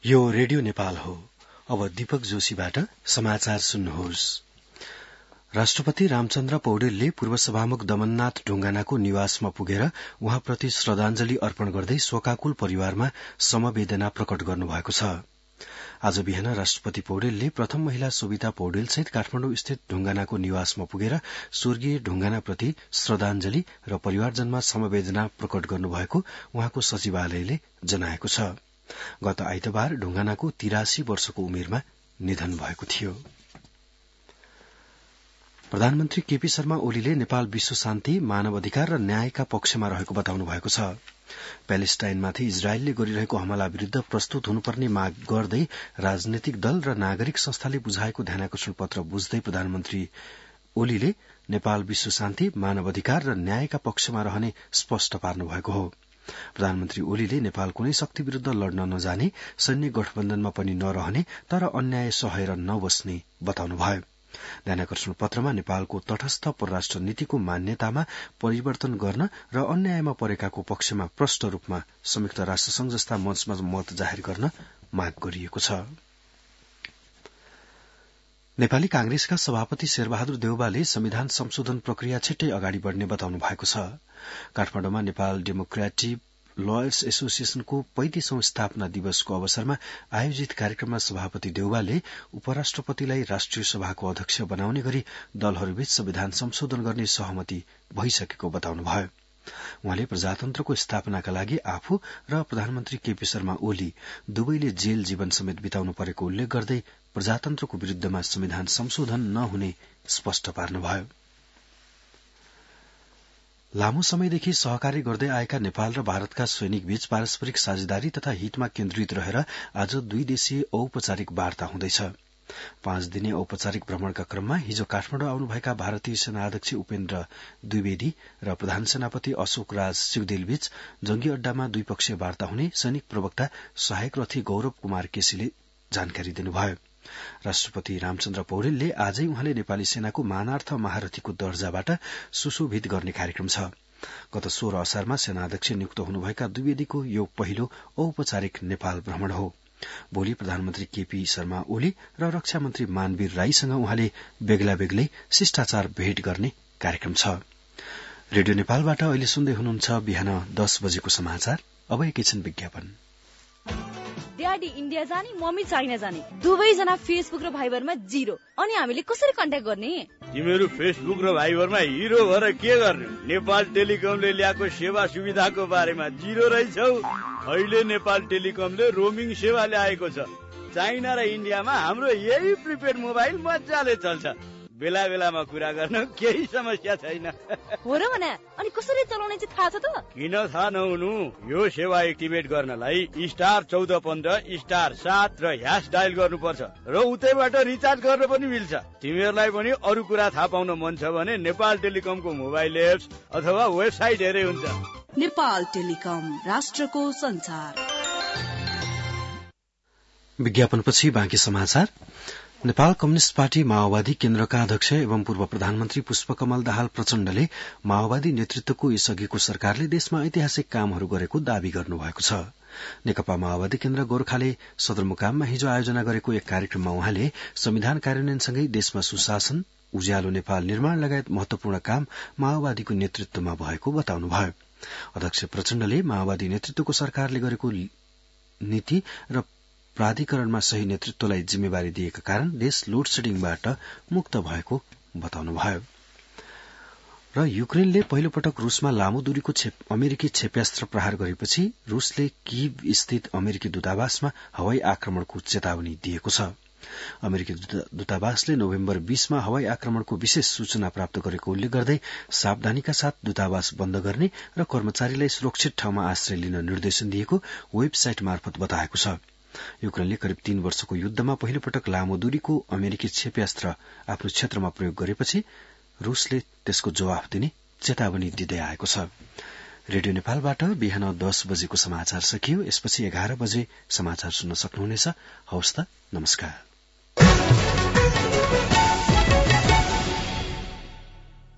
यो रेडियो नेपाल हो। अब दीपक जोशीबाट समाचार सुन्नुहोस्। राष्ट्रपति रामचन्द्र पौडेलले पूर्व सभामुख दमननाथ ढुंगानाको निवासमा पुगेर उहाँप्रति श्रद्धांजलि अर्पण गर्दै शोकाकुल परिवारमा समवेदना प्रकट गर्नुभएको छ। आज बिहान राष्ट्रपति पौडेलले प्रथम महिला सोभिता पौडेल सहित काठमाडौँ स्थित ढुंगानाको निवासमा पुगेर स्वर्गीय ढुंगानाप्रति श्रद्धांजलि र परिवारजनमा समवेदना प्रकट गर्नुभएको उहाँको सचिवालयले जनाएको छ। गत आइतबार ढुंगानाको 83 वर्षको उमेरमा निधन भएको थियो। प्रधानमन्त्री केपी शर्मा ओलीले नेपाल विश्व शान्ति, मानव अधिकार र न्यायका पक्षमा रहेको बताउनु भएको छ। प्यालेस्टाइनमाथि इजरायलले गरिरहेको हमला विरूद्ध प्रस्तुत हुनुपर्ने माग गर्दै राजनैतिक दल र नागरिक संस्थाले बुझाएको ध्यानाकर्षण पत्र बुझ्दै प्रधानमन्त्री ओलीले नेपाल विश्व शान्ति, मानव अधिकार र न्यायका पक्षमा रहने स्पष्ट पार्नु भएको हो। प्रधानमन्त्री ओलीले नेपाल कुनै शक्ति विरूद्ध लड्न नजाने, सैन्य गठबन्धनमा पनि नरहने तर अन्याय सहेर नबस्ने बताउनुभयो। ध्यानाकर्षण पत्रमा नेपालको तटस्थ परराष्ट्र नीतिको मान्यतामा परिवर्तन गर्न र अन्यायमा परेकाको पक्षमा प्रष्ट रूपमा संयुक्त राष्ट्रसंघ जस्ता मञ्चमा मत जाहेर गर्न माग गरिएको छ। नेपाली कांग्रेसका सभापति शेरबहादुर देउवाले संविधान संशोधन प्रक्रिया छिट्टै अगाडि बढ़ने बताउनु भएको छ। काठमाडौँमा नेपाल डेमोक्रेटिक लयर्स एसोसिएशनको 35औं स्थापना दिवसको अवसरमा आयोजित कार्यक्रममा सभापति देउवाले उपराष्ट्रपतिलाई राष्ट्रिय सभाको अध्यक्ष बनाउने गरी दलहरूबीच संविधान संशोधन गर्ने सहमति भइसकेको बताउनुभयो। उहाँले प्रजातन्त्रको स्थापनाका लागि आफू र प्रधानमन्त्री केपी शर्मा ओली दुवैले जेल जीवन समेत बिताउनु परेको उल्लेख गर्दै प्रजातन्त्रको विरूद्धमा संविधान संशोधन नहुने स्पष्ट पार्नुभयो। लामो समयदेखि सहकार्य गर्दै आएका नेपाल र भारतका सैनिक बीच पारस्परिक साझेदारी तथा हितमा केन्द्रित रहेर आज 2 देशीय औपचारिक वार्ता हुँदैछ। 5 दिने औपचारिक भ्रमणका क्रममा हिजो काठमाडौँ आउनुभएका भारतीय सेनाध्यक्ष उपेन्द्र द्विवेदी र प्रधान सेनापति अशोक राज सिगदेलबीच जंगी अड्डामा द्विपक्षीय वार्ता हुने सैनिक प्रवक्ता सहायक रथी गौरव कुमार केसीले जानकारी दिनुभयो। राष्ट्रपति रामचन्द्र पौडेलले आजै उहाँले नेपाली सेनाको मानार्थ महारथीको दर्जाबाट सुशोभित गर्ने कार्यक्रम छ। गत 16 असारमा सेनाध्यक्ष नियुक्त हुनुभएका द्विवेदीको यो पहिलो औपचारिक नेपाल भ्रमण हो। भोलि प्रधानमन्त्री केपी शर्मा ओली र रक्षा मन्त्री मानवीर राईसँग उहाँले बेग्ला बेग्लै शिष्टाचार भेट गर्ने कार्यक्रम छ। रेडियो नेपालबाट अहिले सुन्दै हुनुहुन्छ बिहान 10 बजेको समाचार। अब एकैछिन विज्ञापन। ड्याडी इन्डिया जाने, मम्मी चाइना जाने, दुवैजना फेसबुक र भाइबरमा 0। अनि हामीले कसरी कन्ट्याक्ट गर्ने? तिमीहरू फेसबुक र भाइबरमा हिरो भएर के गर्ने? नेपाल टेलिकमले ल्याएको सेवा सुविधाको बारेमा 0 रहेछौ। अहिले नेपाल टेलिकमले रोमिङ सेवा ल्याएको छ। चाइना र इन्डियामा हाम्रो यही प्रिपेड मोबाइल मजाले चल्छ। बेला बेलामा कुरा गर्न केही समस्या छैन। हो र भने अनि कसरी चलाउने चाहिँ थाहा छ त? किन थाहा नहुनु? यो सेवा एक्टिभेट गर्नलाई *1415 *7 र # डायल गर्नुपर्छ र उतैबाट रिचार्ज गर्न पनि मिल्छ। तिमीहरूलाई पनि अरू कुरा थाहा पाउन मन छ भने नेपाल टेलिकमको मोबाइल एप्स अथवा वेबसाइट हेरे हुन्छ। नेपाल टेलिकम, राष्ट्रको संचार। विज्ञापनपछि बाँकी समाचार। नेपाल कम्युनिष्ट पार्टी माओवादी केन्द्रका अध्यक्ष एवं पूर्व प्रधानमन्त्री पुष्पकमल दाहाल प्रचण्डले माओवादी नेतृत्वको यसअघिको सरकारले देशमा ऐतिहासिक कामहरू गरेको दावी गर्नुभएको छ। नेकपा माओवादी केन्द्र गोर्खाले सदरमुकाममा हिजो आयोजना गरेको एक कार्यक्रममा उहाँले संविधान कार्यान्वयनसँगै देशमा सुशासन, उज्यालो नेपाल निर्माण लगायत महत्वपूर्ण काम माओवादीको नेतृत्वमा भएको बताउनुभयो। अध्यक्ष प्रचण्डले माओवादी नेतृत्वको सरकारले गरेको नीति र प्राधिकरणमा सही नेतृत्वलाई जिम्मेवारी दिएका कारण देश लोड सेडिङबाट मुक्त भएको बताउनुभयो। र युक्रेनले पहिलो पटक रूसमा लामो दूरीको अमेरिकी क्षेप्यास्त्र प्रहार गरेपछि रूसले कीव स्थित अमेरिकी दूतावासमा हवाई आक्रमणको चेतावनी दिएको छ। अमेरिकी दूतावासले नोभेम्बर 20 मा हवाई आक्रमणको विशेष सूचना प्राप्त गरेको उल्लेख गर्दै सावधानीका साथ दूतावास बन्द गर्ने र कर्मचारीलाई सुरक्षित ठाउँमा आश्रय लिन निर्देशन दिएको वेबसाइट मार्फत बताएको छ। युक्रेनले करिब 3 वर्षको युद्धमा पहिलो पटक लामो दूरीको अमेरिकी क्षेप्यास्त्र आफ्नो क्षेत्रमा प्रयोग गरेपछि रूसले त्यसको जवाफ दिने चेतावनी दिँदै आएको छ। रेडियो नेपालबाट बिहान 10 बजेको समाचार सकियो। यसपछि 11 बजे समाचार सुन्न सक्नुहुनेछ। हवस् त, नमस्कार।